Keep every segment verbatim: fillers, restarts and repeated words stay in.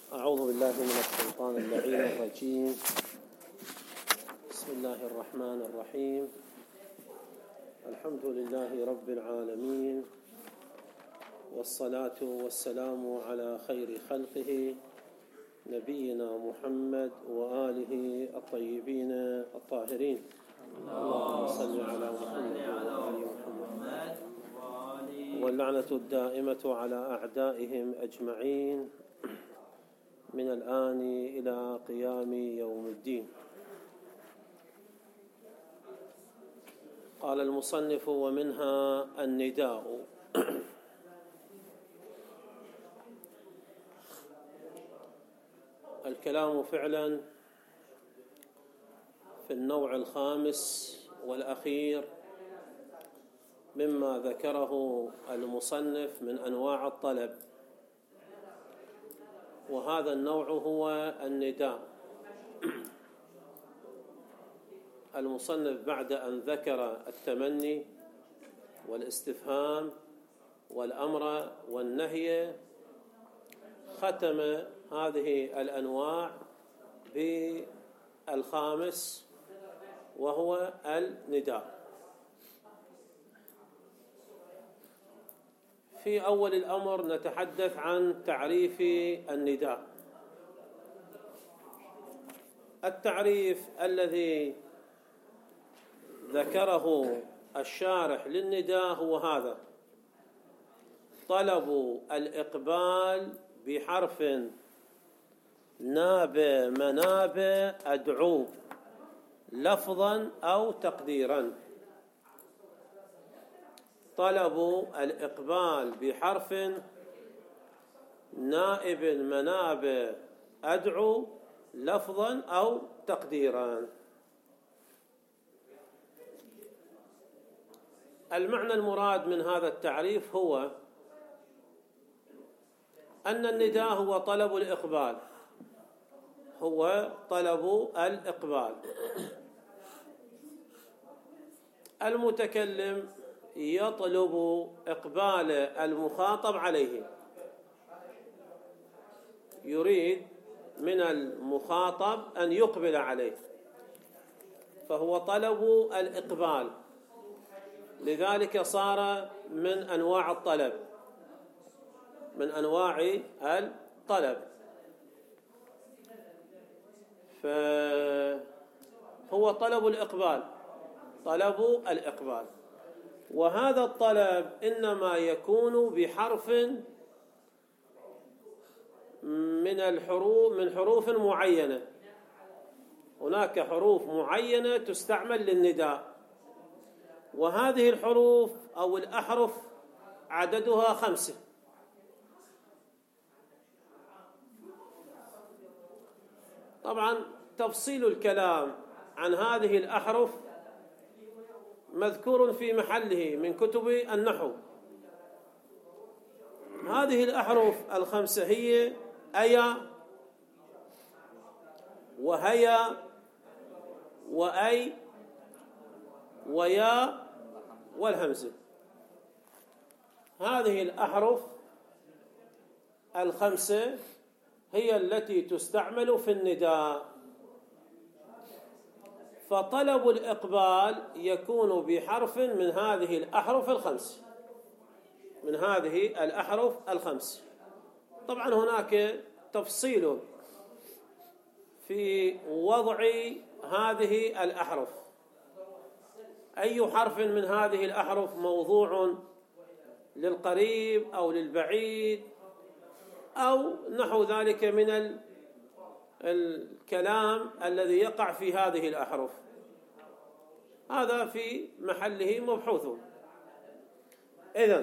أعوذ بالله من الشيطان اللعين الرجيم. بسم الله الرحمن الرحيم. الحمد لله رب العالمين، والصلاة والسلام على خير خلقه نبينا محمد وآله الطيبين الطاهرين. اللهم صل على محمد وآل محمد، واللعنة الدائمة على أعدائهم أجمعين من الآن إلى قيام يوم الدين. قال المصنف: ومنها النداء. الكلام فعلا في النوع الخامس والأخير مما ذكره المصنف من أنواع الطلب، وهذا النوع هو النداء. المصنف بعد أن ذكر التمني والاستفهام والأمر والنهي ختم هذه الأنواع بالخامس وهو النداء. في أول الأمر نتحدث عن تعريف النداء. التعريف الذي ذكره الشارح للنداء هو هذا: طلب الإقبال بحرف ناب مناب أدعو لفظا أو تقديرا. طلب الإقبال بحرف نائب مناب أدعو لفظا أو تقديرا. المعنى المراد من هذا التعريف هو أن النداء هو طلب الإقبال، هو طلب الإقبال. المتكلم يطلب إقبال المخاطب عليه، يريد من المخاطب أن يقبل عليه، فهو طلب الإقبال، لذلك صار من أنواع الطلب، من أنواع الطلب. فهو طلب الإقبال، طلب الإقبال. وهذا الطلب إنما يكون بحرف من الحروف من حروف معينة. هناك حروف معينة تستعمل للنداء، وهذه الحروف أو الأحرف عددها خمسة. طبعا تفصيل الكلام عن هذه الأحرف مذكور في محله من كتب النحو. هذه الأحرف الخمسة هي أيا وهيا وأي ويا والهمزة. هذه الأحرف الخمسة هي التي تستعمل في النداء. فطلب الإقبال يكون بحرف من هذه الأحرف الخمس، من هذه الأحرف الخمس. طبعا هناك تفصيل في وضع هذه الأحرف، أي حرف من هذه الأحرف موضوع للقريب أو للبعيد أو نحو ذلك من الكلام الذي يقع في هذه الأحرف، هذا في محله مبحوث. إذن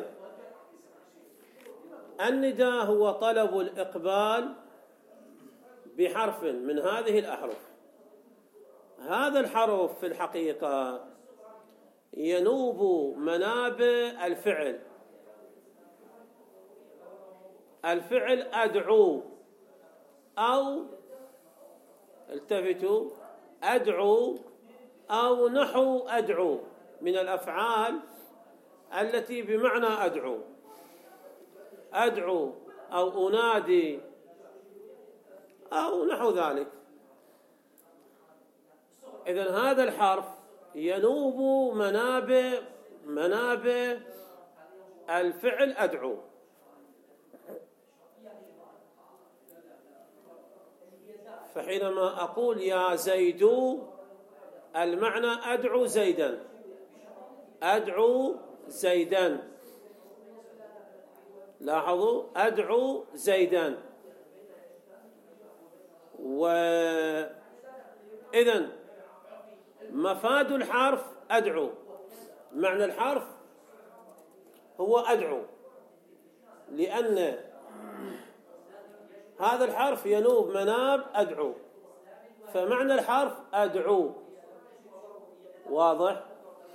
النداء هو طلب الإقبال بحرف من هذه الأحرف. هذا الحرف في الحقيقة ينوب مناب الفعل. الفعل أدعو، أو التفتوا أدعو، أو نحو أدعو، من الأفعال التي بمعنى أدعو. أدعو أو أنادي أو نحو ذلك. إذن هذا الحرف ينوب منابع منابع الفعل أدعو. فحينما أقول يا زيد المعنى أدعو زيدا، أدعو زيدا، لاحظوا أدعو زيدا. وإذن مفاد الحرف أدعو، معنى الحرف هو أدعو، لأن هذا الحرف ينوب مناب أدعو، فمعنى الحرف أدعو. واضح؟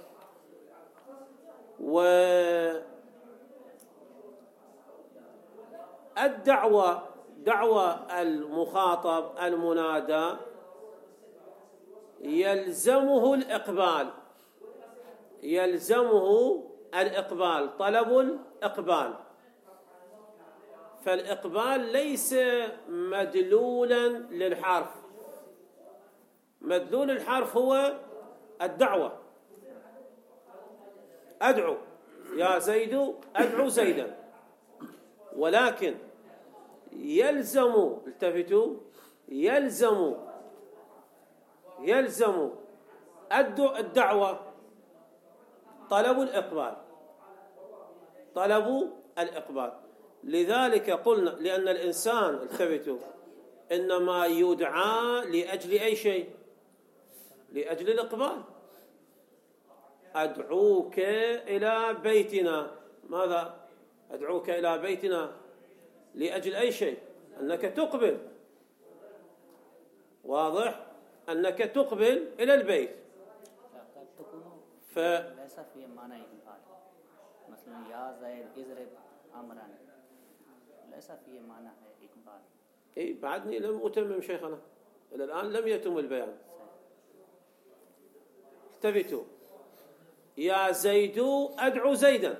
والدعوة دعوة المخاطب المنادى يلزمه الإقبال، يلزمه الإقبال، طلب الإقبال. فالإقبال ليس مدلولا للحرف، مدلول الحرف هو الدعوة. أدعو يا زيد، أدعو زيدا، ولكن يلزم، التفتوا، يلزم يلزم الدعوة طلب الإقبال، طلب الإقبال. لذلك قلنا لأن الإنسان، التفتوا، إنما يدعى لأجل أي شيء؟ لأجل الإقبال. أدعوك إلى بيتنا، ماذا؟ أدعوك إلى بيتنا لأجل أي شيء؟ أنك تقبل. واضح؟ أنك تقبل إلى البيت. ف ليس في معنى إقبال، مثلا يا زيد اضرب أمرا، ليس في معنى إقبال. إيه بعدني لم أتمم شيخنا، إلى الآن لم يتم البيان. التفتوا، يا زيد أدعو زيدا.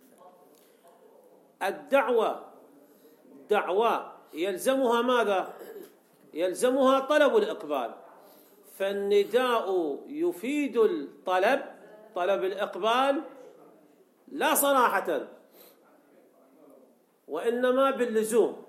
الدعوة دعوة يلزمها ماذا؟ يلزمها طلب الإقبال. فالنداء يفيد الطلب، طلب الإقبال، لا صراحة وإنما باللزوم،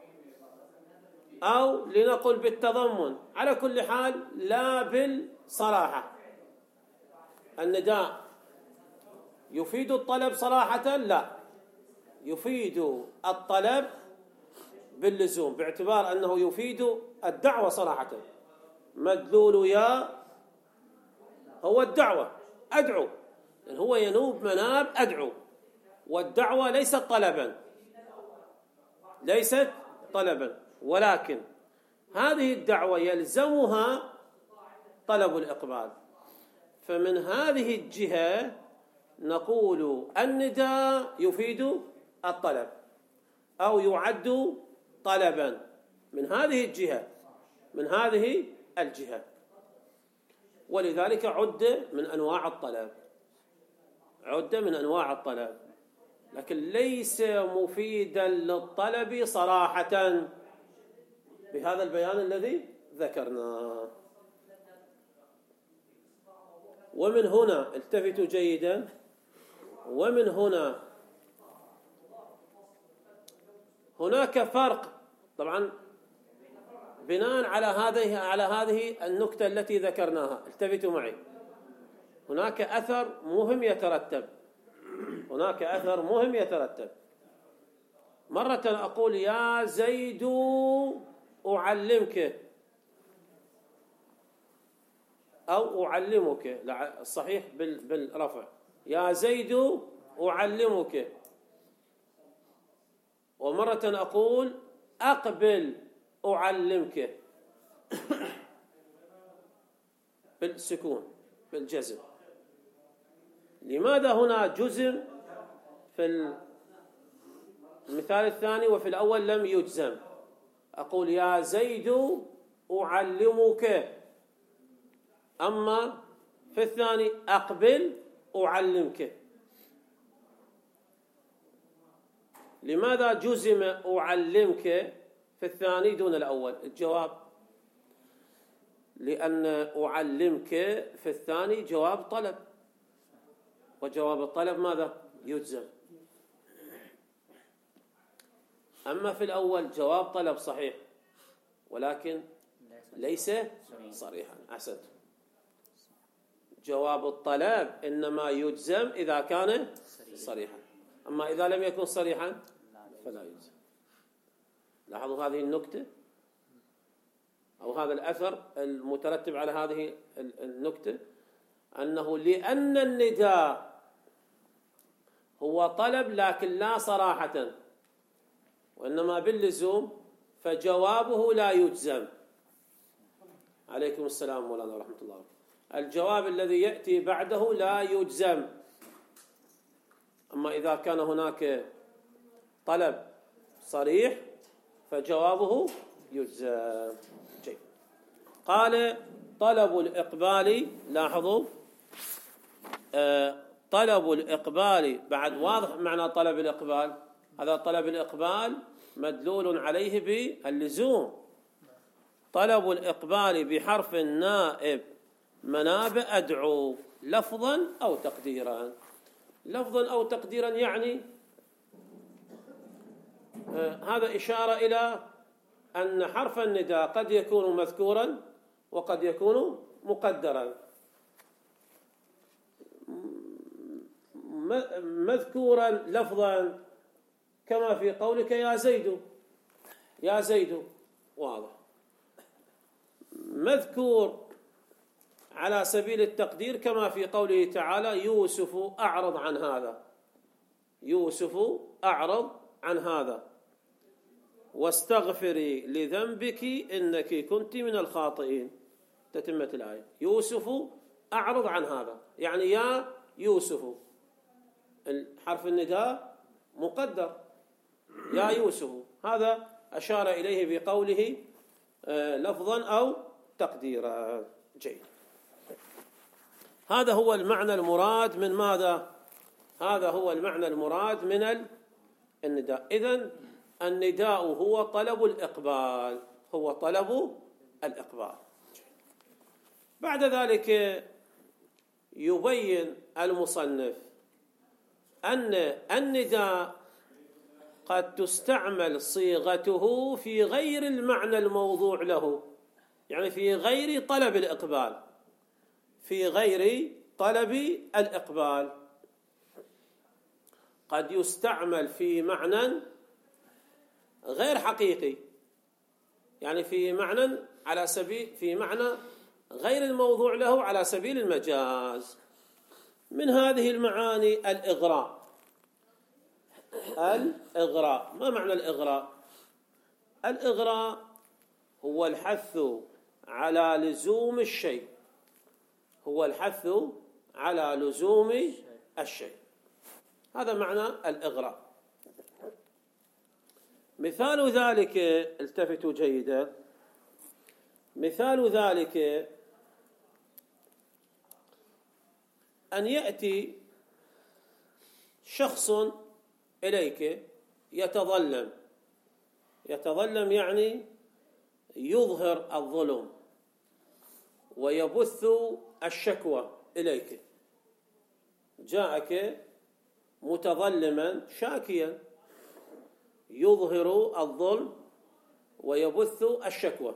أو لنقل بالتضمن، على كل حال لا بالصراحة. النداء يفيد الطلب صراحة؟ لا، يفيد الطلب باللزوم، باعتبار أنه يفيد الدعوة صراحة. مدلول يا هو الدعوة، أدعو، هو ينوب مناب أدعو، والدعوة ليست طلبا، ليست طلبا، ولكن هذه الدعوة يلزمها طلب الإقبال. فمن هذه الجهة نقول النداء يفيد الطلب أو يعد طلبا، من هذه الجهة، من هذه الجهة. ولذلك عد من أنواع الطلب، عد من أنواع الطلب، لكن ليس مفيدا للطلب صراحة بهذا البيان الذي ذكرناه. ومن هنا التفتوا جيدا، ومن هنا هناك فرق طبعا بناء على هذه على هذه النكتة التي ذكرناها. التفتوا معي، هناك أثر مهم يترتب، هناك أثر مهم يترتب. مرة أقول يا زيد أعلمك، أو أعلمك، الصحيح بالرفع، يا زيد أعلمك. ومرة أقول أقبل أعلمك بالسكون بالجزم. لماذا هنا جزم في المثال الثاني وفي الأول لم يجزم؟ أقول يا زيد أعلمك، أما في الثاني أقبل أعلمك. لماذا جزم أعلمك في الثاني دون الأول؟ الجواب لأن أعلمك في الثاني جواب طلب، وجواب الطلب ماذا؟ يجزم. أما في الأول جواب طلب صحيح ولكن ليس صريحا. أحسنت. جواب الطلب إنما يجزم إذا كان صريحا، أما إذا لم يكن صريحا فلا يجزم. لاحظوا هذه النكتة أو هذا الأثر المترتب على هذه النكتة، أنه لأن النداء هو طلب لكن لا صراحة وإنما باللزوم فجوابه لا يجزم. عليكم السلام مولانا ورحمة الله. الجواب الذي يأتي بعده لا يجزم، أما إذا كان هناك طلب صريح فجوابه يجزم. جيد. قال طلب الإقبال، لاحظوا آه طلب الإقبال بعد واضح معنى طلب الإقبال. هذا طلب الإقبال مدلول عليه باللزوم. طلب الإقبال بحرف النائب مناب أدعو لفظا أو تقديرا. لفظا أو تقديرا يعني آه هذا إشارة إلى أن حرف النداء قد يكون مذكورا وقد يكون مقدرا. مذكورا لفظا كما في قولك يا زيد، يا زيد واضح. مذكور على سبيل التقدير كما في قوله تعالى يوسف أعرض عن هذا، يوسف أعرض عن هذا، واستغفري لذنبك إنك كنت من الخاطئين. تتمة الآية. يوسف أعرض عن هذا يعني يا يوسف، الحرف النداء مقدر يا يوسف، هذا أشار إليه بقوله لفظا أو تقديرا. جيد. هذا هو المعنى المراد من ماذا؟ هذا هو المعنى المراد من النداء. إذن النداء هو طلب الإقبال، هو طلب الإقبال. بعد ذلك يبين المصنف أن النداء قد تستعمل صيغته في غير المعنى الموضوع له، يعني في غير طلب الإقبال، في غير طلب الإقبال. قد يستعمل في معنى غير حقيقي، يعني في معنى على سبيل في معنى غير الموضوع له على سبيل المجاز. من هذه المعاني الإغراء. الإغراء، ما معنى الإغراء؟ الإغراء هو الحث على لزوم الشيء، هو الحث على لزوم الشيء، هذا معنى الإغراء. مثال ذلك، التفتوا جيدا، مثال ذلك أن يأتي شخص إليك يتظلم، يتظلم يعني يظهر الظلم ويبث الشكوى إليك. جاءك متظلما شاكيا يظهر الظلم ويبث الشكوى،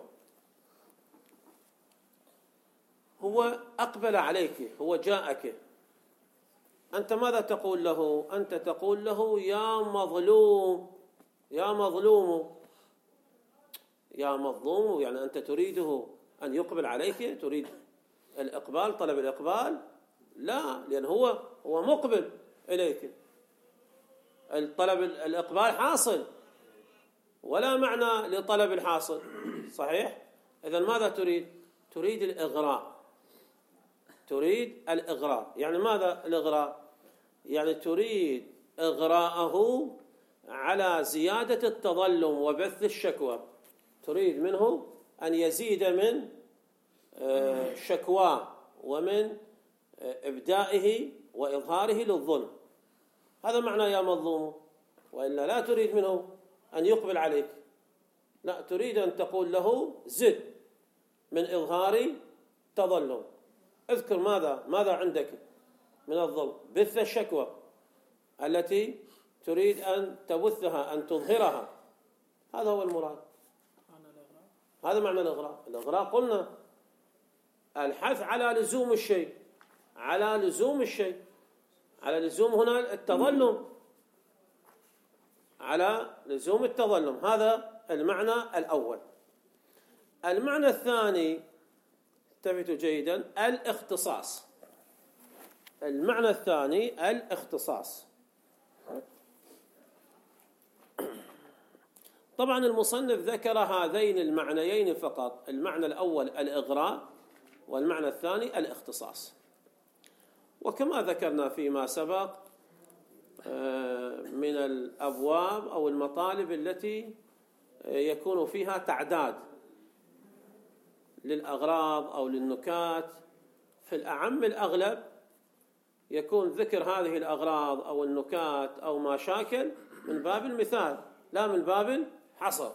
هو أقبل عليك، هو جاءك، أنت ماذا تقول له؟ أنت تقول له يا مظلوم، يا مظلوم، يا مظلوم، يعني أنت تريده أن يقبل عليك، تريد الإقبال، طلب الإقبال؟ لا، لأن هو هو مقبل إليك، الطلب الإقبال حاصل ولا معنى لطلب الحاصل، صحيح؟ إذن ماذا تريد؟ تريد الإغراء، تريد الإغراء. يعني ماذا الإغراء؟ يعني تريد إغراءه على زيادة التظلم وبث الشكوى، تريد منه أن يزيد من شكواه ومن إبدائه وإظهاره للظلم، هذا معنى يا مظلوم، وإلا لا تريد منه أن يقبل عليك. لا، تريد أن تقول له زد من إظهار تظلم. اذكر ماذا ماذا عندك من الظلم، بث الشكوى التي تريد أن تبثها، أن تظهرها، هذا هو المراد. هذا معنى الإغراء. الإغراء قلنا الحث على لزوم الشيء، على لزوم الشيء، على لزوم هنا التظلم، على لزوم التظلم. هذا المعنى الأول. المعنى الثاني، التفتوا جيدا، الاختصاص. المعنى الثاني الاختصاص. طبعا المصنف ذكر هذين المعنيين فقط، المعنى الأول الإغراء والمعنى الثاني الاختصاص. وكما ذكرنا فيما سبق من الأبواب أو المطالب التي يكون فيها تعداد للأغراض أو للنكات، في الأعم الأغلب يكون ذكر هذه الأغراض أو النكات أو ما شاكل من باب المثال لا من باب الحصر.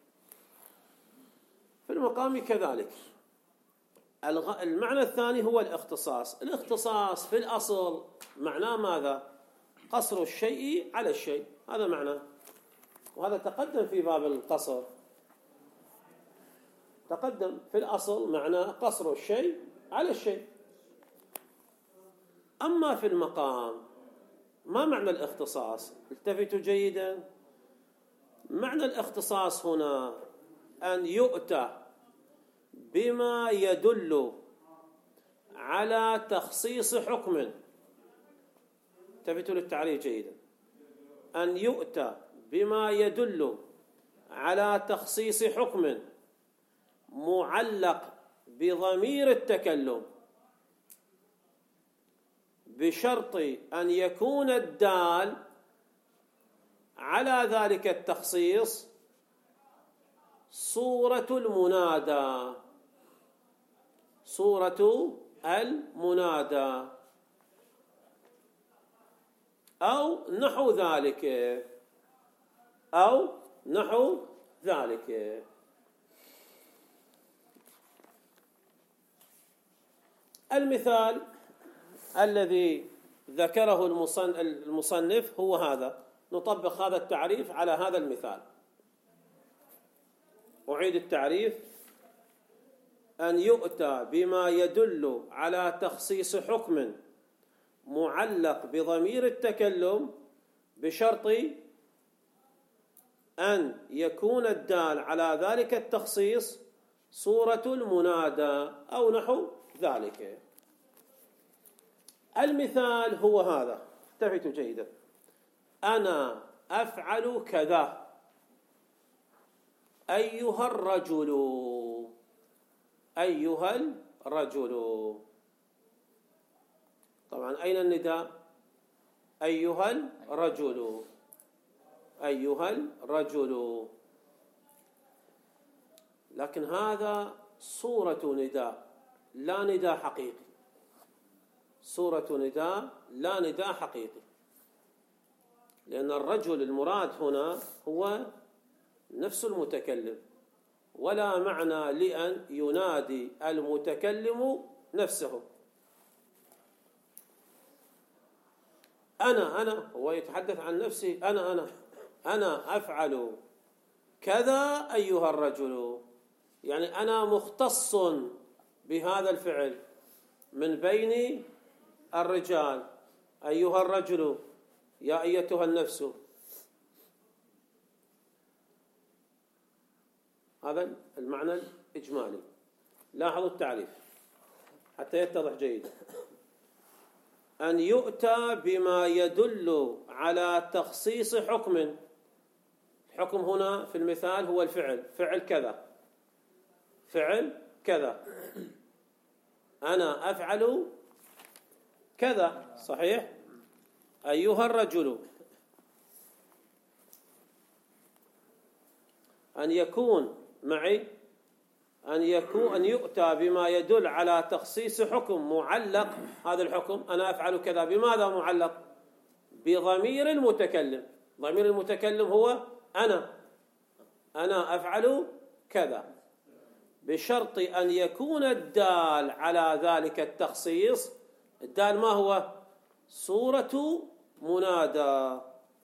في المقام كذلك. المعنى الثاني هو الاختصاص. الاختصاص في الأصل معناه ماذا؟ قصر الشيء على الشيء، هذا معناه، وهذا تقدم في باب القصر، تقدم في الأصل معناه قصر الشيء على الشيء. أما في المقام ما معنى الاختصاص؟ التفتوا جيدا. معنى الاختصاص هنا أن يؤتى بما يدل على تخصيص حكم. التفتوا للتعريف جيدا. أن يؤتى بما يدل على تخصيص حكم معلق بضمير التكلم بشرط أن يكون الدال على ذلك التخصيص صورة المنادى، صورة المنادى أو نحو ذلك، أو نحو ذلك. المثال الذي ذكره المصنف هو هذا، نطبق هذا التعريف على هذا المثال. أعيد التعريف: أن يؤتى بما يدل على تخصيص حكم معلق بضمير التكلم بشرط أن يكون الدال على ذلك التخصيص صورة المنادى أو نحو ذلك. المثال هو هذا، انتبهوا جيدا: أنا أفعل كذا أيها الرجل، أيها الرجل. طبعا أين النداء؟ أيها الرجل، أيها الرجل. لكن هذا صورة نداء لا نداء حقيقي، صورة نداء لا نداء حقيقي، لأن الرجل المراد هنا هو نفس المتكلم، ولا معنى لأن ينادي المتكلم نفسه. أنا أنا هو يتحدث عن نفسه، أنا أنا أنا أفعل كذا أيها الرجل، يعني أنا مختص بهذا الفعل من بين الرجال. أيها الرجل، يا أيتها النفس. هذا المعنى الإجمالي. لاحظوا التعريف حتى يتضح جيدا: أن يؤتى بما يدل على تخصيص حكم. الحكم هنا في المثال هو الفعل، فعل كذا، فعل كذا. أنا أفعل كذا، صحيح؟ أيها الرجل. أن يكون معي أن يكون أن يؤتى بما يدل على تخصيص حكم معلق. هذا الحكم أنا أفعل كذا بماذا معلق؟ بضمير المتكلم. ضمير المتكلم هو أنا، أنا أفعل كذا، بشرط أن يكون الدال على ذلك التخصيص، الدال ما هو؟ صورة منادى،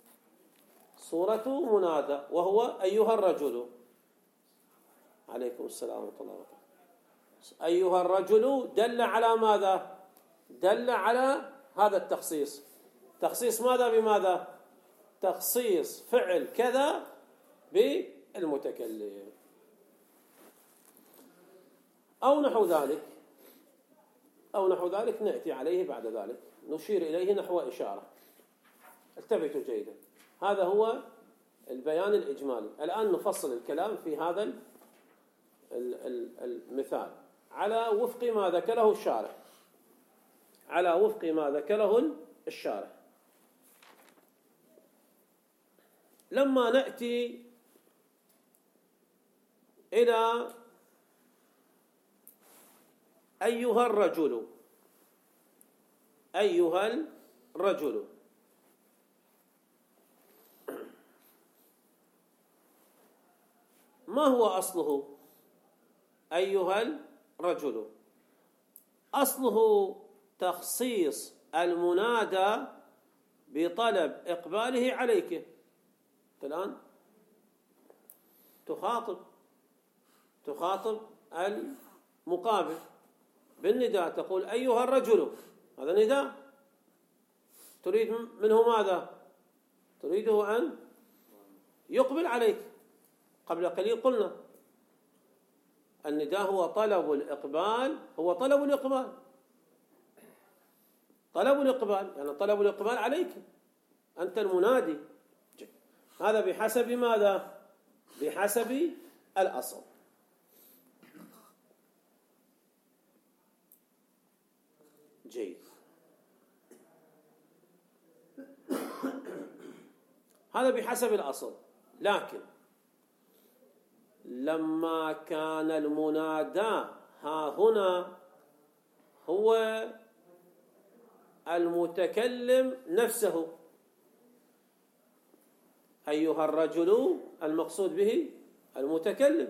صورة منادى، وهو أيها الرجل. عليكم السلام ورحمة الله وبركاته. أيها الرجل دل على ماذا؟ دل على هذا التخصيص. تخصيص ماذا بماذا؟ تخصيص فعل كذا بالمتكلم أو نحو ذلك، أو نحو ذلك نأتي عليه بعد ذلك، نشير إليه نحو إشارة. التفتوا جيدا، هذا هو البيان الإجمالي. الآن نفصل الكلام في هذا المثال على وفق ما ذكره الشارح، على وفق ما ذكره الشارح. لما نأتي إلى أيها الرجل، أيها الرجل، ما هو أصله؟ أيها الرجل أصله تخصيص المنادى بطلب إقباله عليك. الآن تخاطب تخاطب المقابل بالنداء، تقول أيها الرجل، هذا نداء، تريد منه ماذا؟ تريده أن يقبل عليك. قبل قليل قلنا النداء هو طلب الإقبال، هو طلب الإقبال، طلب الإقبال يعني طلب الإقبال عليك، أنت المنادي. هذا بحسب ماذا؟ بحسب الأصل. جيد، هذا بحسب الأصل. لكن لما كان المنادى ها هنا هو المتكلم نفسه، أيها الرجل المقصود به المتكلم،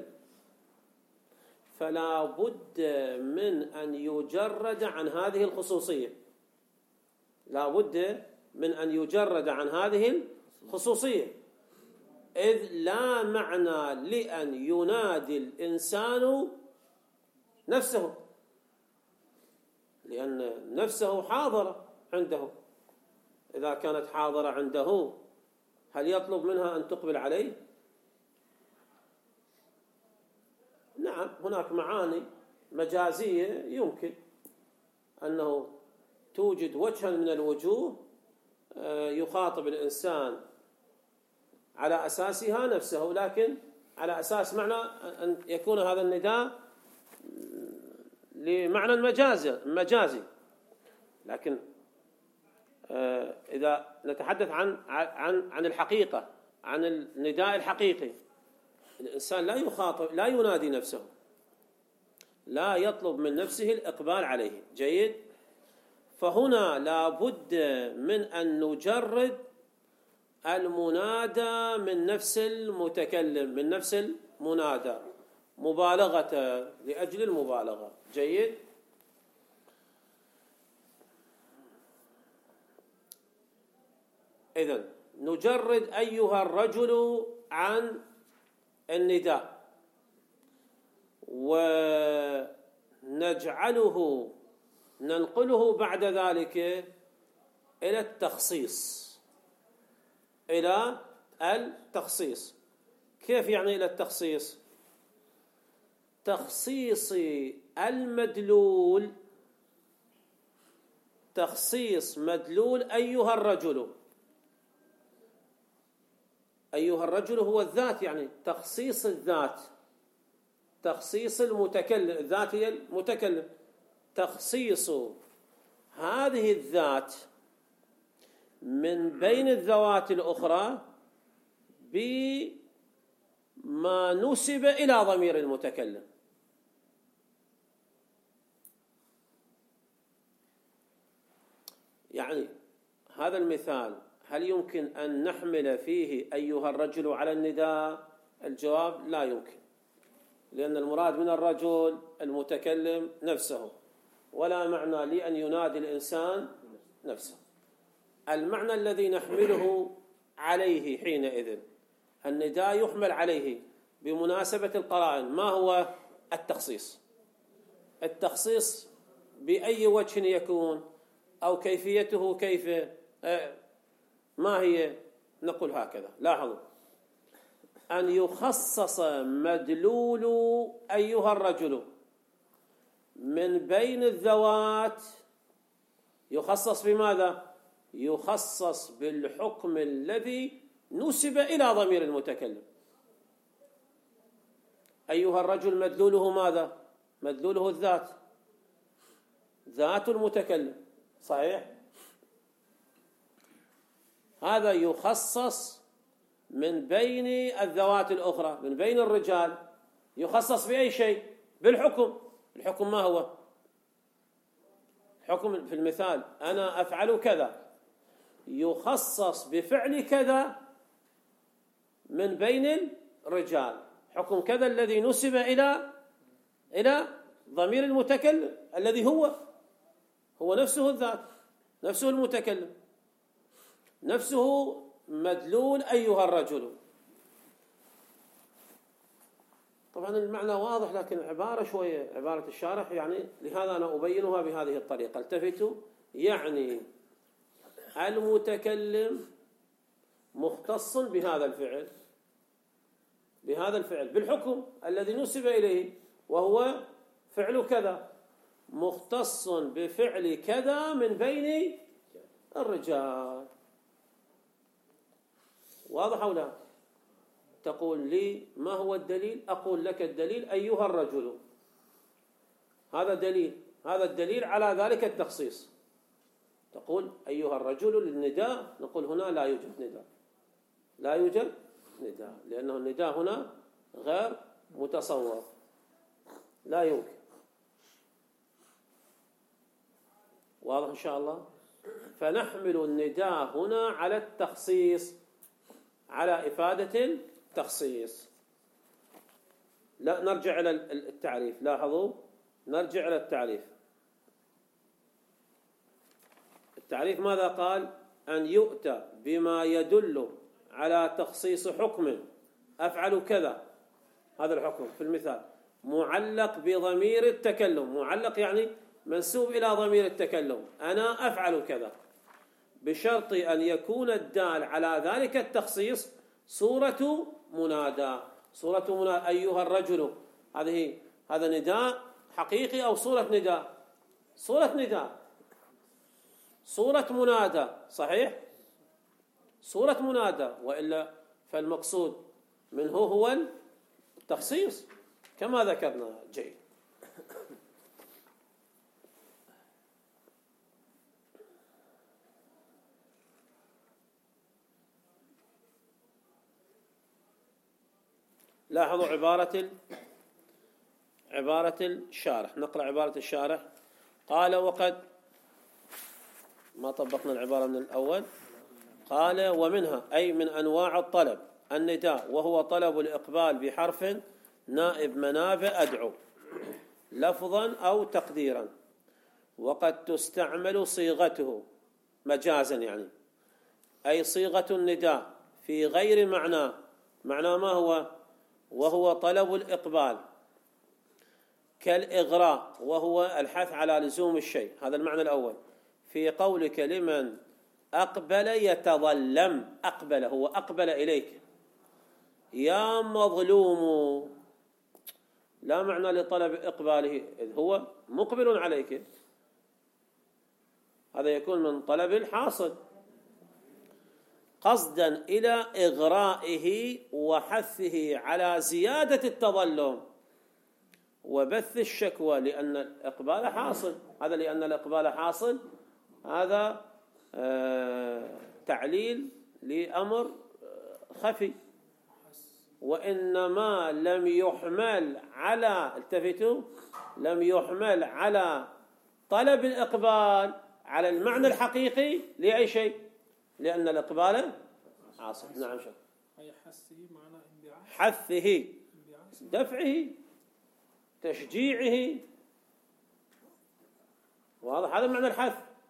فلا بد من أن يجرد عن هذه الخصوصية، لا بد من أن يجرد عن هذه الخصوصية، إذ لا معنى لأن ينادي الإنسان نفسه، لأن نفسه حاضرة عنده. إذا كانت حاضرة عنده هل يطلب منها أن تقبل عليه؟ نعم، هناك معاني مجازية يمكن أنه توجد وجها من الوجوه يخاطب الإنسان على أساسها نفسه، لكن على أساس معنى أن يكون هذا النداء لمعنى مجازي مجازي. لكن إذا نتحدث عن عن عن الحقيقة، عن النداء الحقيقي، الإنسان لا يخاطب، لا ينادي نفسه، لا يطلب من نفسه الإقبال عليه. جيد، فهنا لا بد من أن نجرد المنادى من نفس المتكلم، من نفس المنادى، مبالغة لأجل المبالغة. جيد، إذن نجرد أيها الرجل عن النداء ونجعله، ننقله بعد ذلك إلى التخصيص، إلى التخصيص. كيف يعني إلى التخصيص؟ تخصيص المدلول، تخصيص مدلول أيها الرجل. أيها الرجل هو الذات، يعني تخصيص الذات، تخصيص المتكلم، الذات هي المتكلم، تخصيص هذه الذات من بين الذوات الأخرى بما نسب إلى ضمير المتكلم. يعني هذا المثال هل يمكن أن نحمل فيه أيها الرجل على النداء الجواب لا يمكن، لأن المراد من الرجل المتكلم نفسه، ولا معنى لأن ينادي الإنسان نفسه. المعنى الذي نحمله عليه حينئذ، النداء يحمل عليه بمناسبة القرائن. ما هو التخصيص؟ التخصيص بأي وجه يكون، أو كيفيته كيف، ما هي؟ نقول هكذا، لاحظوا: أن يخصص مدلول أيها الرجل من بين الذوات. يخصص بماذا؟ يخصص بالحكم الذي نسب إلى ضمير المتكلم. أيها الرجل مدلوله ماذا؟ مدلوله الذات، ذات المتكلم، صحيح؟ هذا يخصص من بين الذوات الأخرى، من بين الرجال. يخصص بأي شيء؟ بالحكم. الحكم ما هو؟ حكم في المثال: أنا أفعل كذا، يخصص بفعل كذا من بين الرجال. حكم كذا الذي نسب إلى إلى ضمير المتكلم الذي هو هو نفسه الذات، نفسه المتكلم، نفسه مدلول أيها الرجل. طبعا المعنى واضح، لكن عبارة شوية، عبارة الشارح يعني، لهذا أنا أبينها بهذه الطريقة. التفتوا، يعني المتكلم مختص بهذا الفعل، بهذا الفعل بالحكم الذي نسب إليه، وهو فعل كذا، مختص بفعل كذا من بين الرجال. واضح أو لا؟ تقول لي ما هو الدليل؟ أقول لك الدليل أيها الرجل، هذا دليل، هذا الدليل على ذلك التخصيص. تقول أيها الرجل للنداء، نقول هنا لا يوجد نداء، لا يوجد نداء، لأنه النداء هنا غير متصور، لا يمكن. واضح إن شاء الله؟ فنحمل النداء هنا على التخصيص، على إفادة التخصيص. لا، نرجع إلى التعريف. لاحظوا، نرجع إلى التعريف. التعريف ماذا قال؟ أن يؤتى بما يدل على تخصيص حكم، أفعل كذا، هذا الحكم في المثال معلق بضمير التكلم. معلق يعني منسوب إلى ضمير التكلم، أنا أفعل كذا، بشرط أن يكون الدال على ذلك التخصيص صورة منادى. صورة منادى أيها الرجل، هذه هذا نداء حقيقي أو صورة نداء؟ صورة نداء، صورة منادى، صحيح؟ صورة منادى، وإلا فالمقصود منه هو التخصيص كما ذكرنا. جيد. لاحظوا عبارة ال... عبارة الشارح، نقرأ عبارة الشارح. قال وقد، ما طبقنا العبارة من الأول. قال ومنها، أي من أنواع الطلب، النداء، وهو طلب الإقبال بحرف نائب منافع أدعو، لفظا أو تقديرا، وقد تستعمل صيغته مجازا، يعني أي صيغة النداء في غير معنى. معنى ما هو؟ وهو طلب الإقبال، كالإغراء، وهو الحث على لزوم الشيء. هذا المعنى الأول. في قولك لمن أقبل يتظلم، أقبل هو أقبل إليك، يا مظلوم، لا معنى لطلب إقباله إذ هو مقبل عليك، هذا يكون من طلب الحاصل، قصدا إلى إغرائه وحثه على زيادة التظلم وبث الشكوى، لأن الإقبال حاصل. هذا لأن الإقبال حاصل، هذا آه تعليل لأمر خفي، وإنما لم يحمل على، التفتوا، لم يحمل على طلب الإقبال على المعنى الحقيقي لأي شيء، لأن الإقبال حاصل. نعم شو حثه، دفعه، تشجيعه. واضح؟ هذا معنى الحث،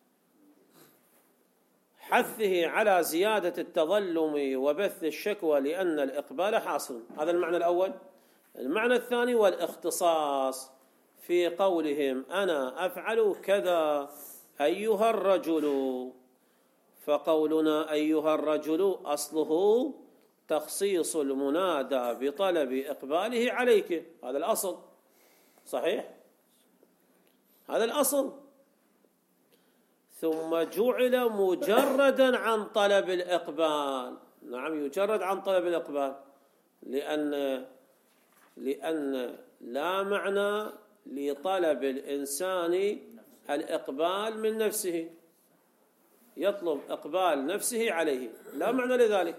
حثه على زيادة التظلم وبث الشكوى لأن الإقبال حاصل. هذا المعنى الأول. المعنى الثاني والاختصاص في قولهم أنا أفعل كذا أيها الرجل، فقولنا أيها الرجل أصله تخصيص المنادى بطلب إقباله عليك، هذا الأصل، صحيح؟ هذا الأصل. ثم جعل مجردا عن طلب الإقبال. نعم، يجرد عن طلب الإقبال، لأن لأن لا معنى لطلب الإنسان الإقبال من نفسه، يطلب إقبال نفسه عليه، لا معنى لذلك.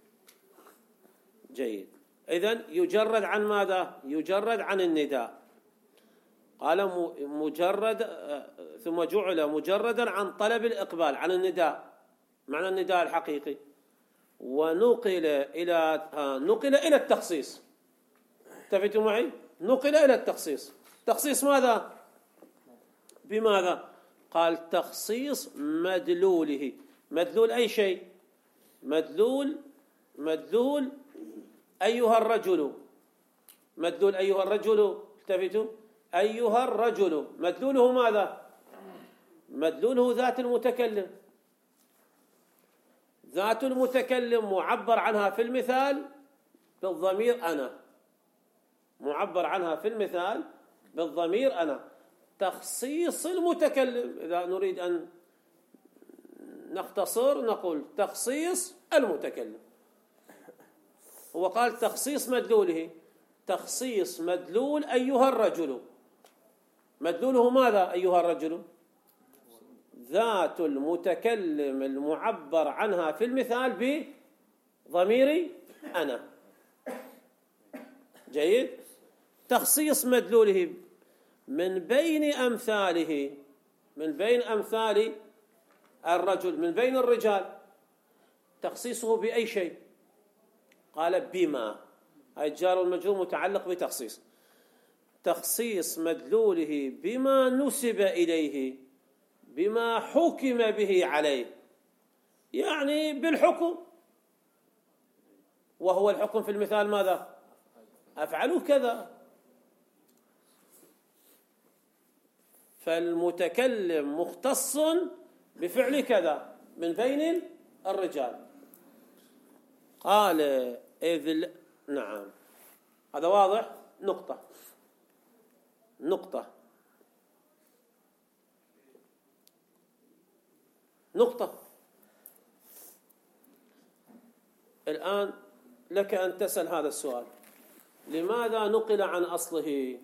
جيد. إذن يجرد عن ماذا؟ يجرد عن النداء. قال مجرد، ثم جعل مجردا عن طلب الإقبال، عن النداء، معنى النداء الحقيقي، ونقل إلى نقل إلى التخصيص. اتفقتم معي؟ نقل إلى التخصيص. تخصيص ماذا؟ بماذا؟ قال تخصيص مدلوله. مدلول أي شيء؟ مدلول مدلول أيها الرجل. مدلول أيها الرجل، التفتوا، أيها الرجل مدلوله ماذا؟ مدلوله ذات المتكلم. ذات المتكلم معبر عنها في المثال بالضمير أنا، معبر عنها في المثال بالضمير أنا. تخصيص المتكلم، إذا نريد أن نختصر نقول تخصيص المتكلم. هو قال تخصيص مدلوله، تخصيص مدلول أيها الرجل. مدلوله ماذا أيها الرجل؟ ذات المتكلم المعبر عنها في المثال بضمير أنا. جيد. تخصيص مدلوله من بين أمثاله، من بين أمثال الرجل، من بين الرجال. تخصيصه بأي شيء؟ قال بما، هاي الجار والمجرور متعلق بتخصيص. تخصيص مدلوله بما نسب إليه، بما حكم به عليه، يعني بالحكم. وهو الحكم في المثال ماذا؟ أفعل كذا. فالمتكلم مختص بفعل كذا من بين الرجال. قال إذ، نعم، هذا واضح. نقطة نقطة نقطة. الآن لك أن تسأل هذا السؤال: لماذا نقل عن أصله؟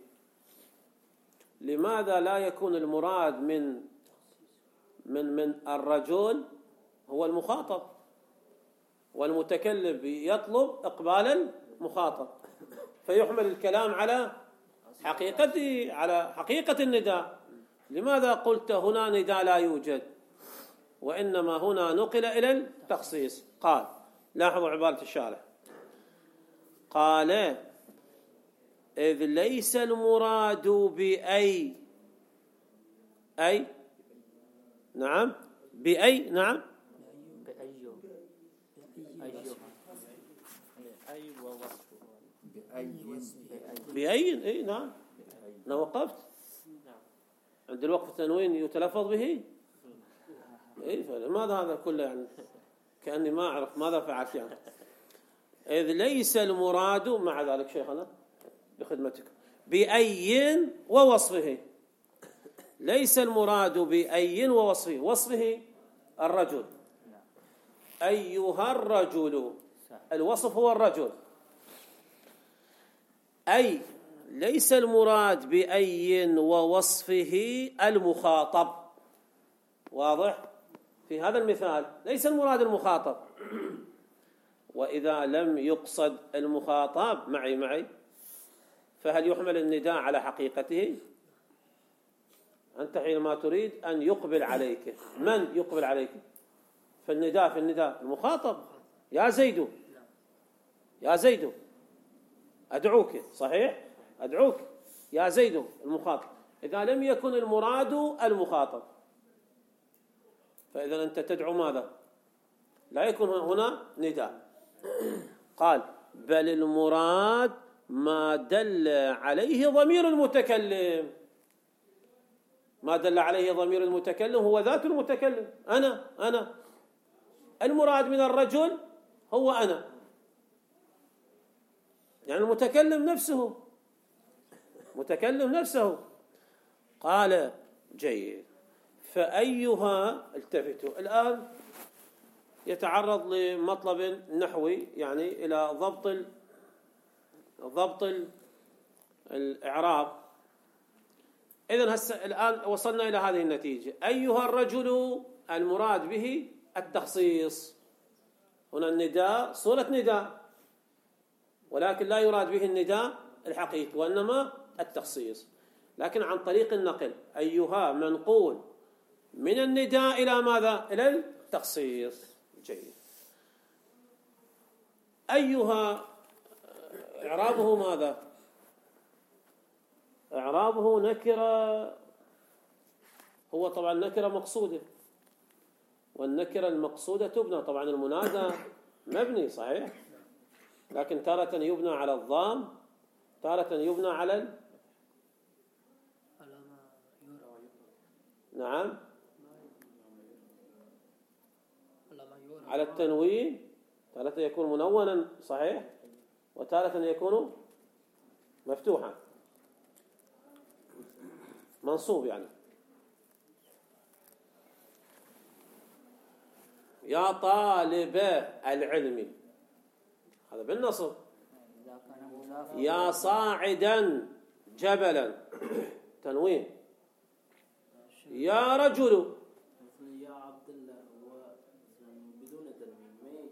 لماذا لا يكون المراد من من من الرجل هو المخاطب، والمتكلم يطلب إقبال المخاطب، فيحمل الكلام على حقيقته، على حقيقة النداء؟ لماذا قلت هنا نداء لا يوجد وإنما هنا نقل إلى التخصيص؟ قال، لاحظوا عبارة الشارح، قال إذ ليس المراد بأي، أي، نعم، بأي، نعم، بأي، أي، نعم، أنا وقفت عند الوقف التنوين يتلفظ به. إيه، فلماذا هذا كله يعني كأني ما أعرف ماذا فعلت يعني. إذ ليس المراد، مع ذلك شيخنا بخدمتكم، بأي ووصفه. ليس المراد بأي ووصفه، وصفه الرجل، أيها الرجل، الوصف هو الرجل. أي ليس المراد بأي ووصفه المخاطب. واضح؟ في هذا المثال ليس المراد المخاطب. وإذا لم يقصد المخاطب، معي معي فهل يحمل النداء على حقيقته؟ أنت حينما تريد أن يقبل عليك، من يقبل عليك؟ فالنداء في النداء المخاطب، يا زيد، يا زيد، أدعوك، صحيح؟ أدعوك يا زيد المخاطب. إذا لم يكن المراد المخاطب فإذا أنت تدعو ماذا؟ لا يكون هنا نداء. قال بل المراد ما دل عليه ضمير المتكلم. ما دل عليه ضمير المتكلم هو ذات المتكلم، أنا أنا المراد من الرجل هو أنا، يعني المتكلم نفسه، متكلم نفسه. قال جيد. فأيها، التفتوا الآن يتعرض لمطلب نحوي، يعني إلى ضبط ال... ضبط ال... الإعراب. إذن هسه الآن وصلنا إلى هذه النتيجة. أيها الرجل المراد به التخصيص. هنا النداء صورة نداء، ولكن لا يراد به النداء الحقيقي وإنما التخصيص، لكن عن طريق النقل. أيها منقول من النداء إلى ماذا؟ إلى التخصيص. جيد. أيها إعرابه ماذا؟ إعرابه نكرة، هو طبعا نكرة مقصودة، والنكرة المقصودة تبنى. طبعا المنادى مبني صحيح، لكن تارة يبنى على الضام، تارة يبنى على ال... نعم على التنوين. تارة يكون منونا صحيح، وتارة يكون مفتوحا منصوب. يعني يا طالب العلم، هذا بالنصب. يا صاعدا جبلا، تنوين. يا رجل، يا عبد الله، بدون تنوين.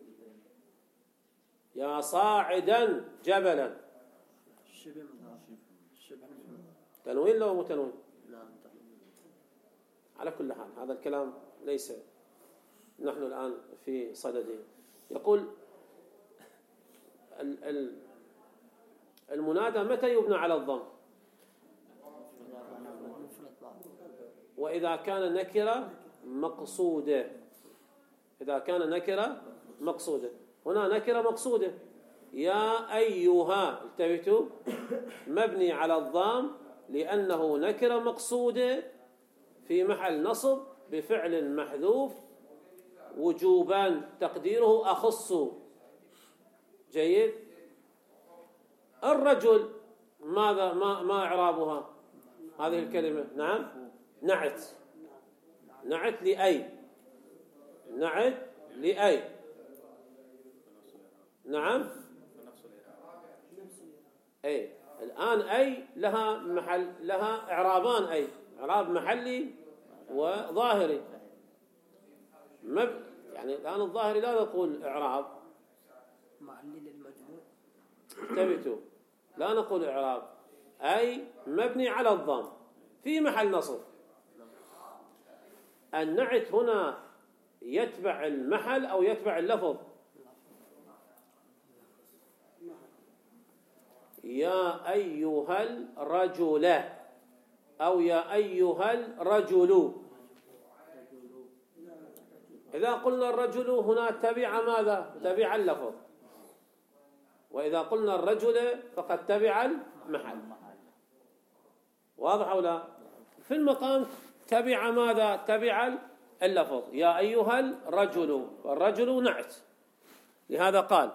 يا صاعدا جبلا، شبه شبه تنوين لو مو تنوين؟ لا. على كل حال هذا الكلام ليس نحن الآن في صدده. يقول المنادى متى يبنى على الضم؟ وإذا كان نكرة مقصودة. إذا كان نكرة مقصودة. هنا نكرة مقصودة. يا أيها، التفتوا، مبني على الضم لأنه نكرة مقصودة في محل نصب بفعل محذوف وجوبا تقديره أخص. جيد. الرجل ماذا ما ما إعرابها هذه الكلمة؟ نعم نعت. نعت لأي، نعت لأي. نعم أي. الآن أي لها محل، لها إعرابان. أي إعراب محلي وظاهري. مب... يعني الآن الظاهري لا نقول إعراب محلي للمجهول. انتبهوا، لا نقول إعراب. أي مبني على الضم في محل نصب. النعت هنا يتبع المحل أو يتبع اللفظ؟ يا أيها الرجل أو يا أيها الرجل. إذا قلنا الرجل هنا تبع ماذا؟ تبع اللفظ. وإذا قلنا الرجل فقد تبع المحل. واضح أو لا؟ في المقام تبع ماذا؟ تبع اللفظ. يا أيها الرجل، والرجل نعت. لهذا قال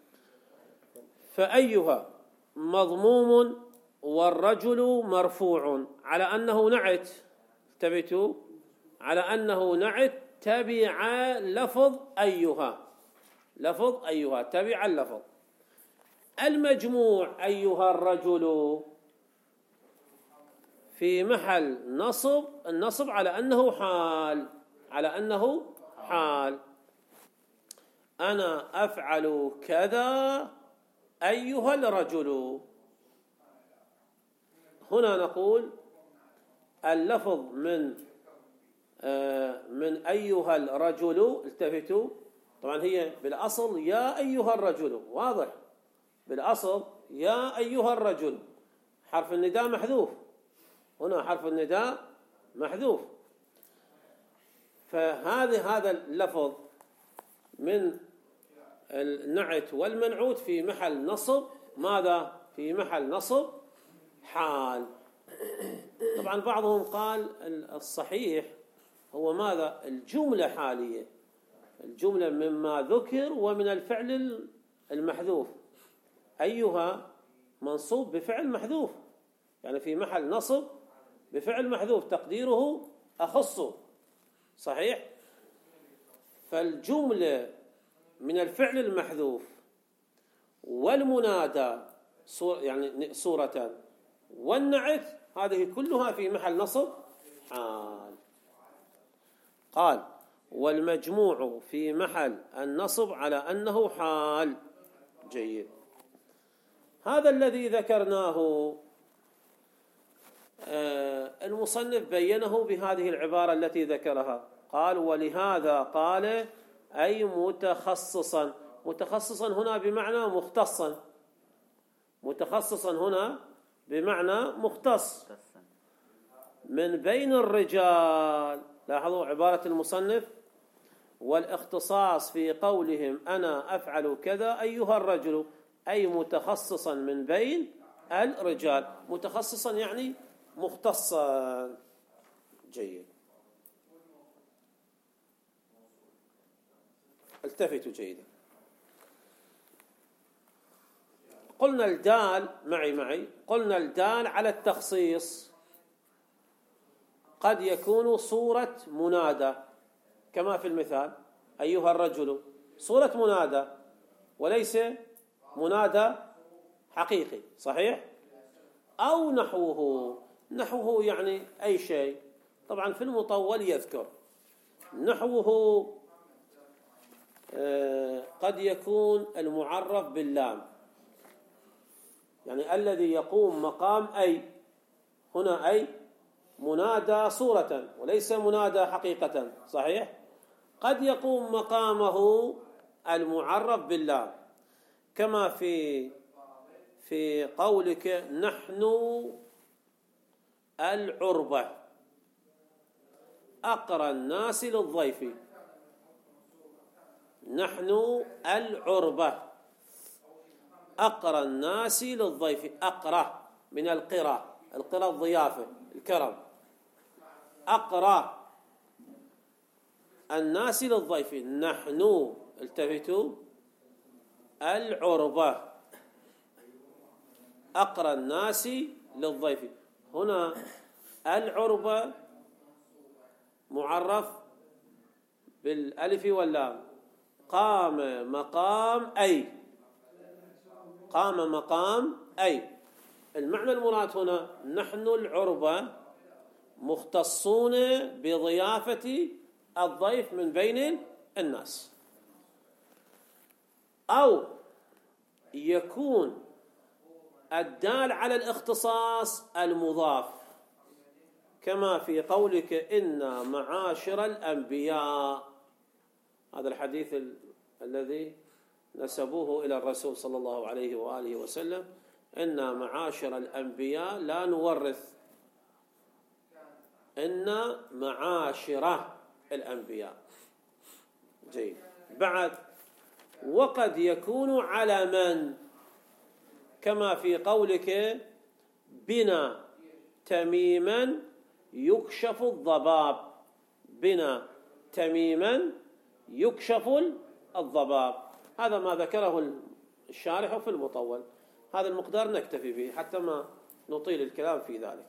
فأيها مضموم والرجل مرفوع على أنه نعت. انتبهوا، على أنه نعت تبع لفظ أيها. لفظ أيها تبع اللفظ. المجموع أيها الرجل في محل نصب، النصب على أنه حال، على أنه حال. أنا أفعل كذا أيها الرجل. هنا نقول اللفظ من آه من أيها الرجل. التفتوا، طبعا هي بالأصل يا أيها الرجل، واضح بالأصل يا أيها الرجل، حرف النداء محذوف، هنا حرف النداء محذوف. فهذا هذا اللفظ من النعت والمنعوت في محل نصب ماذا؟ في محل نصب حال. طبعا بعضهم قال الصحيح هو ماذا؟ الجملة حالية، الجملة مما ذكر ومن الفعل المحذوف، أيها منصوب بفعل محذوف، يعني في محل نصب بفعل محذوف تقديره أخصه، صحيح؟ فالجملة من الفعل المحذوف والمنادى يعني صورة والنعت هذه كلها في محل نصب حال. قال والمجموع في محل النصب على أنه حال. جيد. هذا الذي ذكرناه المصنف بينه بهذه العبارة التي ذكرها، قال ولهذا قال أي متخصصا. متخصصا هنا بمعنى مختصا، متخصصا هنا بمعنى مختص من بين الرجال. لاحظوا عبارة المصنف والاختصاص في قولهم أنا أفعل كذا أيها الرجل، أي متخصصا من بين الرجال، متخصصا يعني مختصا. جيد. التفتوا جيدا. قلنا الدال معي معي قلنا الدال على التخصيص قد يكون صورة منادى كما في المثال أيها الرجل، صورة منادى وليس منادى حقيقي، صحيح؟ أو نحوه. نحوه يعني أي شيء، طبعا في المطول يذكر نحوه قد يكون المعرف باللام، يعني الذي يقوم مقام أي، هنا أي منادى صورة وليس منادى حقيقة، صحيح؟ قد يقوم مقامه المعرف باللام كما في في قولك نحن العربة أقرى الناس للضيف. نحن العربة أقرى الناس للضيف. أقرى من القرى، القرى الضيافة الكرم. أقرى الناس للضيف. نحن التفتوا العربة أقرى الناس للضيف. هنا العربة معرف بالألف واللام، قام مقام أي، قام مقام أي. المعنى المراد هنا نحن العربة مختصون بضيافة الضيف من بين الناس. أو يكون الدال على الاختصاص المضاف كما في قولك إنا معاشر الأنبياء، هذا الحديث ال... الذي نسبوه إلى الرسول صلى الله عليه وآله وسلم، إنا معاشر الأنبياء لا نورث. إنا معاشر الأنبياء. جيد. بعد وقد يكون على من كما في قولك بنا تميما يكشف الضباب. بنا تميما يكشف الضباب، هذا ما ذكره الشارح في المطول. هذا المقدار نكتفي به حتى ما نطيل الكلام في ذلك.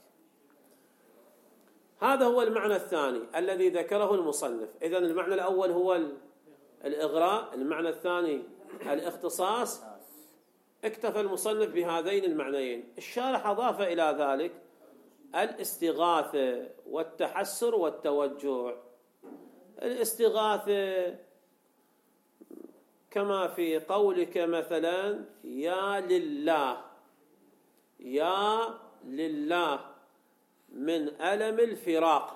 هذا هو المعنى الثاني الذي ذكره المصنف. إذن المعنى الأول هو الإغراء، المعنى الثاني الاختصاص. اكتفى المصنف بهذين المعنيين. الشارح أضاف إلى ذلك الاستغاثة والتحسر والتوجع. الاستغاثة كما في قولك مثلا يا لله، يا لله من ألم الفراق.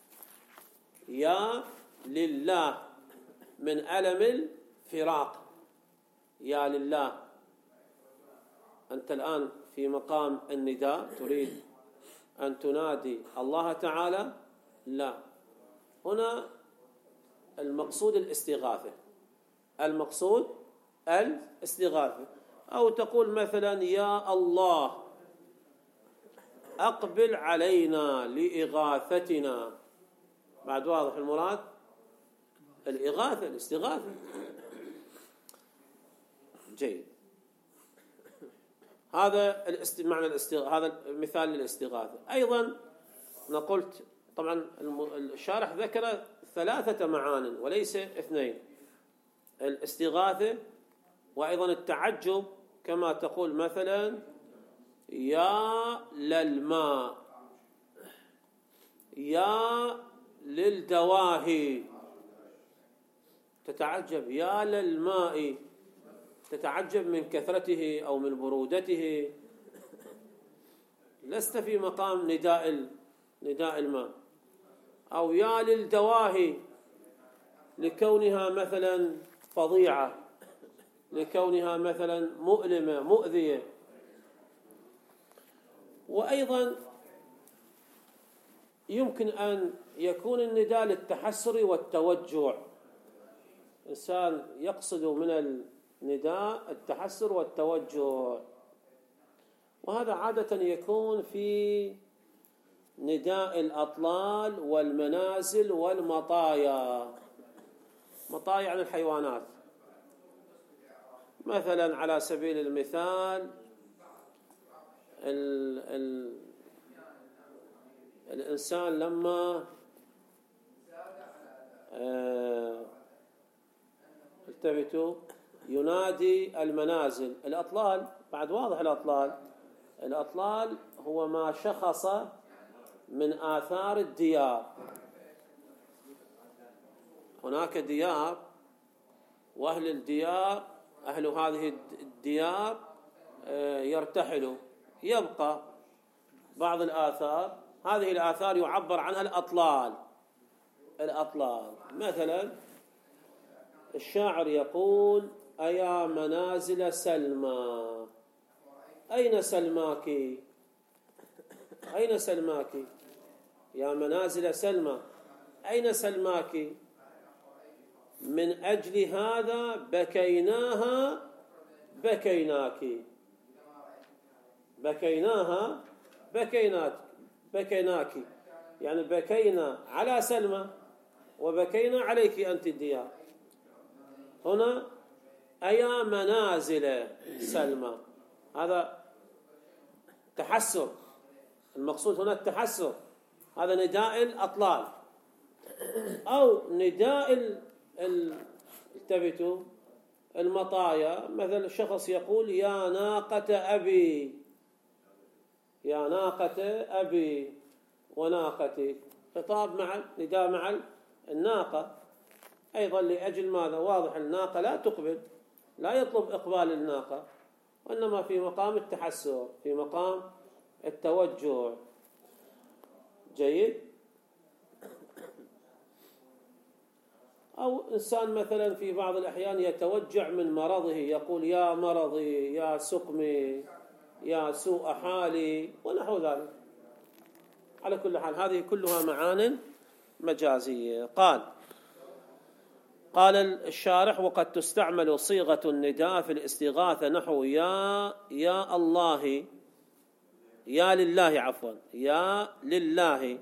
يا لله من ألم الفراق. يا لله أنت الآن في مقام النداء تريد أن تنادي الله تعالى؟ لا، هنا المقصود الاستغاثة، المقصود الاستغاثة. أو تقول مثلا يا الله أقبل علينا لإغاثتنا، بعد واضح المراد؟ الإغاثة، الاستغاثة. جيد، هذا معنى الاستغاثة، هذا مثال للاستغاثة. أيضا نقولت طبعا الشارح ذكر ثلاثة معان وليس اثنين: الاستغاثة وأيضا التعجب، كما تقول مثلا يا للماء، يا للدواهي، تتعجب يا للماء، تتعجب من كثرته أو من برودته، لست في مقام نداء نداء الماء. أو يا للدواهي لكونها مثلا فظيعة، لكونها مثلا مؤلمة مؤذية. وأيضا يمكن أن يكون النداء للتحسر والتوجع، إنسان يقصد من النداء التحسر والتوجع، وهذا عادة يكون في نداء الأطلال والمنازل والمطايا. مطايا عن الحيوانات، مثلا على سبيل المثال ال ال الإنسان لما آه التفتوا ينادي المنازل، الأطلال بعد واضح، الأطلال الأطلال هو ما شخص من آثار الديار. هناك ديار، وأهل الديار أهل هذه الديار يرتحلوا، يبقى بعض الآثار، هذه الآثار يعبر عنها الأطلال. الأطلال مثلا الشاعر يقول أيا منازل سلمى، أين سلماك؟ أين سلماك؟ يا منازل سلمى أين سلماك؟ من أجل هذا بكيناها بكيناك، بكيناها بكيناك بكيناك يعني بكينا على سلمى وبكينا عليك أنت الديار. هنا أيا منازل سلمى، هذا تحسر، المقصود هنا التحسر، هذا نداء الأطلال. أو نداء التفتوا المطايا، مثل شخص يقول يا ناقة أبي، يا ناقة أبي وناقتي، خطاب مع نداء مع الناقة أيضا، لأجل ماذا؟ واضح الناقة لا تقبل، لا يطلب إقبال الناقة، وإنما في مقام التحسر، في مقام التوجع. جيد. أو إنسان مثلا في بعض الأحيان يتوجع من مرضه، يقول يا مرضي، يا سقمي، يا سوء حالي، ونحو ذلك. على كل حال هذه كلها معان مجازية. قال قال الشارح وقد تستعمل صيغة النداء في الاستغاثة نحو يا يا الله، يا لله عفوا يا لله،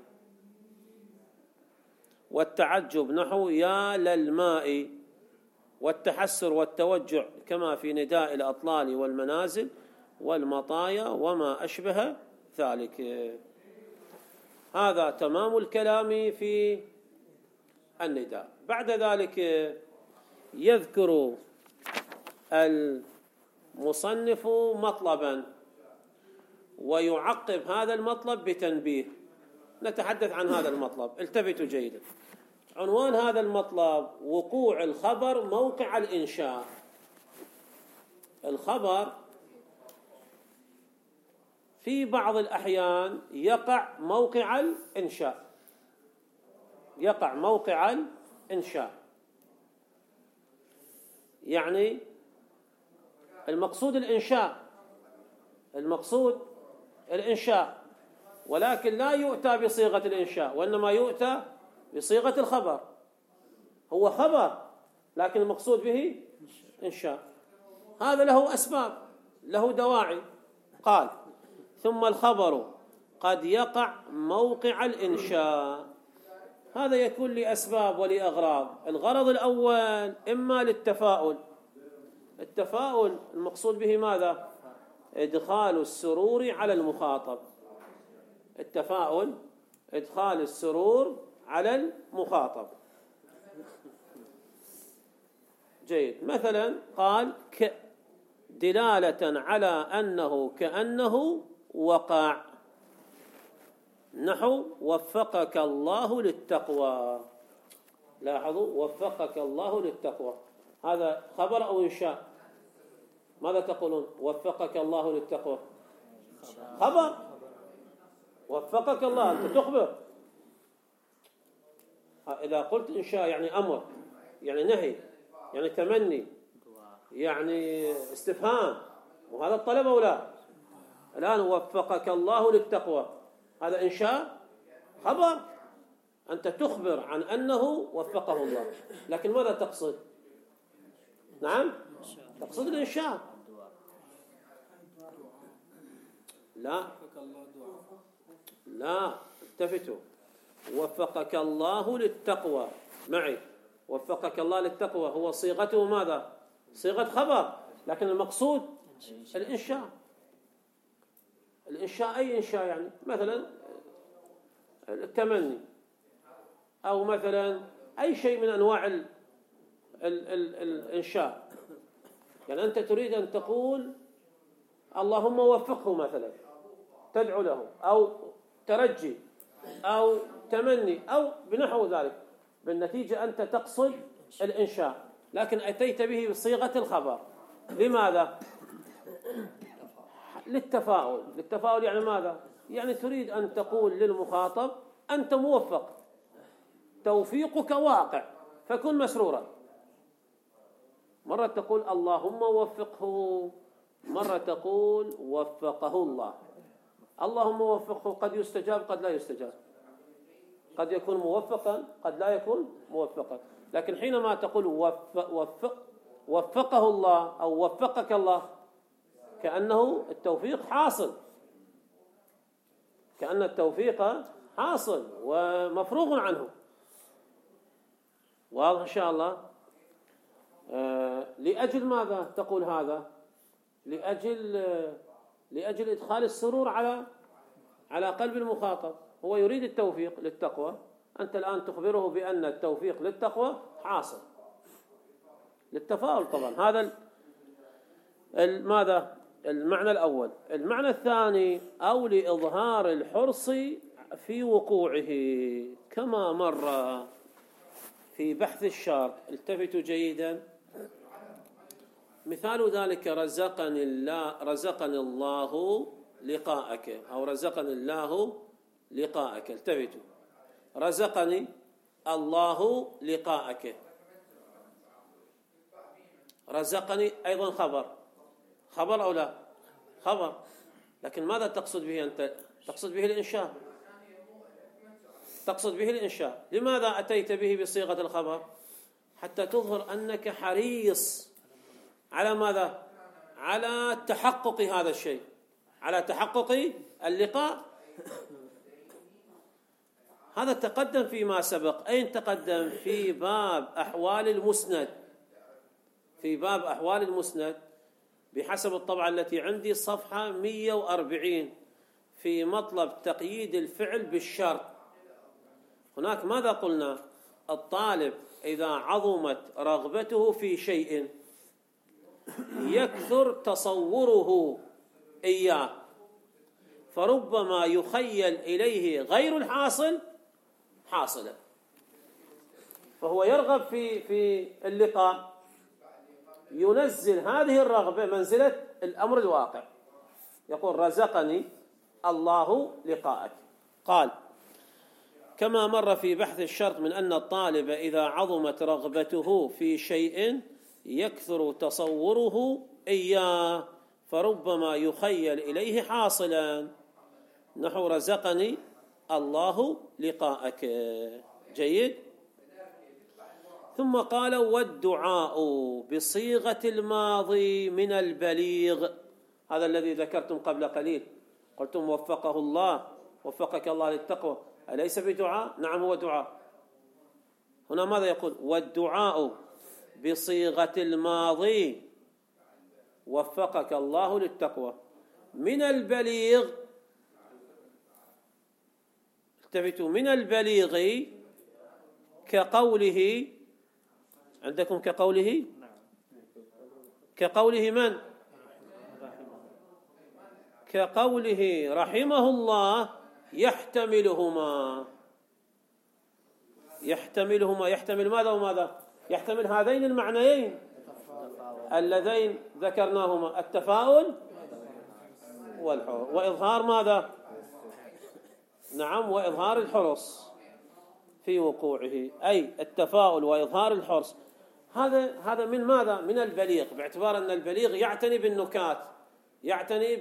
والتعجب نحو يا للماء، والتحسر والتوجع كما في نداء الأطلال والمنازل والمطايا وما أشبه ذلك. هذا تمام الكلام في النداء. بعد ذلك يذكر المصنف مطلبا ويعقب هذا المطلب بتنبيه. نتحدث عن هذا المطلب، التفتوا جيدا. عنوان هذا المطلب وقوع الخبر موقع الإنشاء. الخبر في بعض الأحيان يقع موقع الإنشاء، يقع موقع الإنشاء، يعني المقصود الإنشاء، المقصود الإنشاء، ولكن لا يؤتى بصيغة الإنشاء، وإنما يؤتى بصيغة الخبر. هو خبر لكن المقصود به إنشاء. هذا له أسباب، له دواعي. قال: ثم الخبر قد يقع موقع الإنشاء. هذا يكون لأسباب ولأغراض. الغرض الأول إما للتفاؤل. التفاؤل المقصود به ماذا؟ إدخال السرور على المخاطب. التفاؤل إدخال السرور على المخاطب. جيد. مثلا قال: ك دلالة على أنه كأنه وقع، نحو وفقك الله للتقوى. لاحظوا، وفقك الله للتقوى، هذا خبر أو إنشاء؟ ماذا تقولون؟ وفقك الله للتقوى خبر. وفقك الله، أنت تخبر. إذا قلت إنشاء يعني أمر، يعني نهي، يعني تمني، يعني استفهام، وهذا الطلب أو لا؟ الآن وفقك الله للتقوى، هذا إنشاء خبر، أنت تخبر عن أنه وفقه الله، لكن ماذا تقصد؟ نعم، تقصد الإنشاء. لا لا التفتوا. وفقك الله للتقوى معي، وفقك الله للتقوى هو صيغته ماذا؟ صيغة خبر، لكن المقصود الإنشاء. الإنشاء أي إنشاء؟ يعني مثلا التمني، أو مثلا أي شيء من أنواع ال ال ال الإنشاء. يعني أنت تريد أن تقول اللهم وفقه مثلا، تدعو له، أو ترجي، أو تمني، أو بنحو ذلك. بالنتيجة أنت تقصد الإنشاء، لكن أتيت به بصيغة الخبر. لماذا؟ للتفاؤل. للتفاؤل يعني ماذا؟ يعني تريد أن تقول للمخاطب أنت موفق، توفيقك واقع، فكن مسرورا. مرة تقول اللهم وفقه، مرة تقول وفقه الله. اللهم وفقه قد يستجاب قد لا يستجاب، قد يكون موفقا قد لا يكون موفقا. لكن حينما تقول وفق وفق وفقه الله أو وفقك الله، كأنه التوفيق حاصل، كأن التوفيق حاصل ومفروغ عنه. واضح إن شاء الله؟ آه لأجل ماذا تقول هذا؟ لأجل آه لأجل إدخال السرور على على قلب المخاطب. هو يريد التوفيق للتقوى، أنت الآن تخبره بأن التوفيق للتقوى حاصل، للتفاؤل طبعا. هذا ماذا؟ المعنى الأول. المعنى الثاني: أو لإظهار الحرص في وقوعه، كما مر في بحث الشرط. التفتوا جيدا. مثال ذلك: رزقني الله رزقني الله لقاءك، أو رزقني الله لقاءك. التفتوا، رزقني الله لقاءك، رزقني أيضا خبر. خبر أو لا؟ خبر، لكن ماذا تقصد به أنت؟ تقصد به الإنشاء، تقصد به الإنشاء. لماذا أتيت به بصيغة الخبر؟ حتى تظهر أنك حريص على ماذا؟ على تحقق هذا الشيء، على تحقق اللقاء. هذا تقدم فيما سبق. أين تقدم؟ في باب أحوال المسند. في باب أحوال المسند بحسب الطبعة التي عندي صفحة مئة وأربعين، في مطلب تقييد الفعل بالشرط. هناك ماذا قلنا؟ الطالب إذا عظمت رغبته في شيء يكثر تصوره إياه، فربما يخيل إليه غير الحاصل حاصلا، فهو يرغب في في اللقاء، ينزل هذه الرغبة منزلة الأمر الواقع. يقول رزقني الله لقاءك. قال: كما مر في بحث الشرط من أن الطالب إذا عظمت رغبته في شيء يكثر تصوره إياه، فربما يخيل إليه حاصلا نحو رزقني الله لقاءك. جيد. ثم قال والدعاء بصيغة الماضي من البليغ، هذا الذي ذكرتم قبل قليل، قلتم وفقه الله، وفقك الله للتقوى، أليس بدعاء؟ نعم هو دعاء. هنا ماذا يقول؟ والدعاء بصيغة الماضي وفقك الله للتقوى من البليغ. التفتوا، من البليغ كقوله عندكم، كقوله كقوله من؟ كقوله رحمه الله يحتملهما. يحتملهما يحتمل ماذا وماذا؟ يحتمل هذين المعنيين اللذين ذكرناهما، التفاؤل والحرص، وإظهار ماذا؟ نعم، وإظهار الحرص في وقوعه، أي التفاؤل وإظهار الحرص. هذا هذا من ماذا؟ من البليغ، باعتبار أن البليغ يعتني بالنكات، يعتني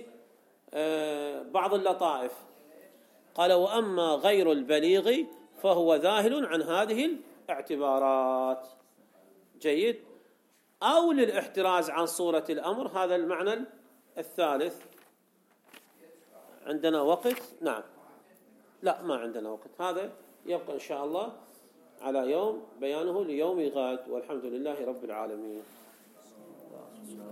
ببعض اللطائف. قال وأما غير البليغ فهو ذاهل عن هذه الاعتبارات. جيد. أو للاحتراز عن صورة الأمر، هذا المعنى الثالث. عندنا وقت؟ نعم. لا، ما عندنا وقت، هذا يبقى إن شاء الله على يوم بيانه ليوم غد، والحمد لله رب العالمين.